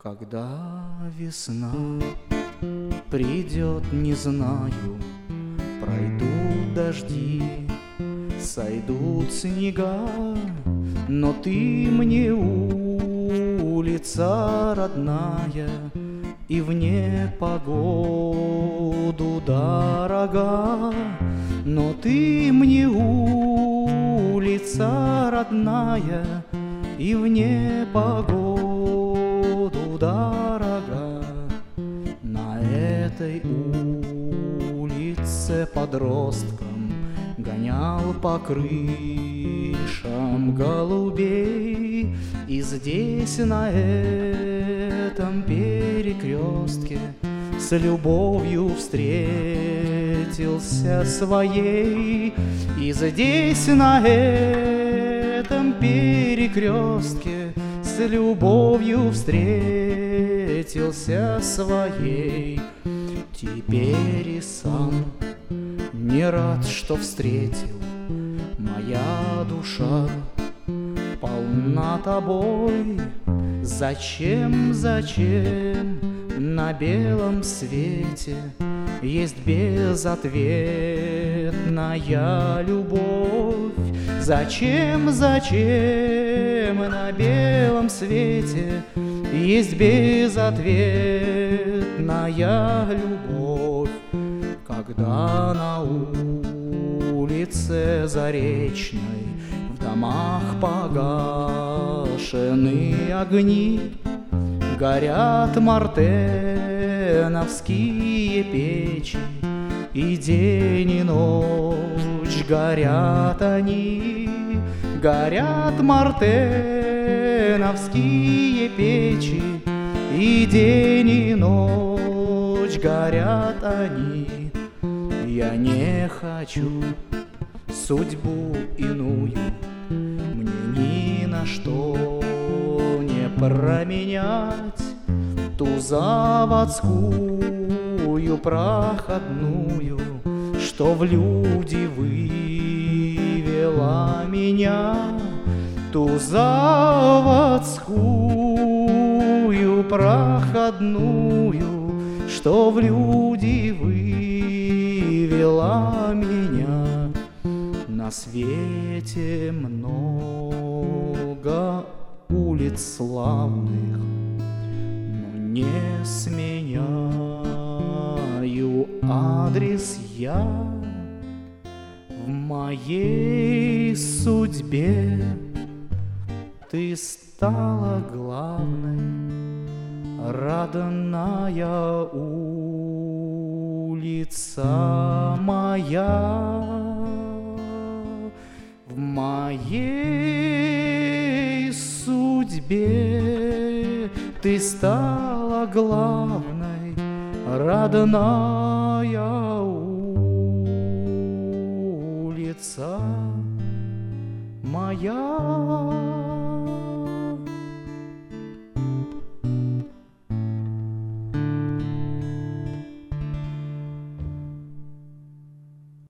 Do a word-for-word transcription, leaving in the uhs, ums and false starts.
Когда весна придет, не знаю, пройдут дожди, сойдут снега, но ты мне улица родная и в непогоду дорога. Но ты мне улица родная и в непогоду дорога. На этой улице подростком гонял по крышам голубей. И здесь, на этом перекрестке, с любовью встретился своей. И здесь, на этом перекрестке, с любовью встретился своей. Теперь и сам не рад, что встретил, моя душа полна тобой. Зачем, зачем на белом свете есть безответная любовь? Зачем, зачем на белом свете есть безответная любовь? Когда на улице Заречной в домах погашены огни, горят мартеновские печи, и день и ночь горят они. Горят мартеновские печи, и день и ночь горят они. Я не хочу судьбу иную, мне ни на что не променять ту заводскую проходную, что в люди вывела меня. Ту заводскую проходную, что в люди вывела меня. На свете много улиц славных, но не сменяю адрес я. В моей судьбе ты стала главной, родная улица моя. В моей судьбе ты стала главной, родная улица моя.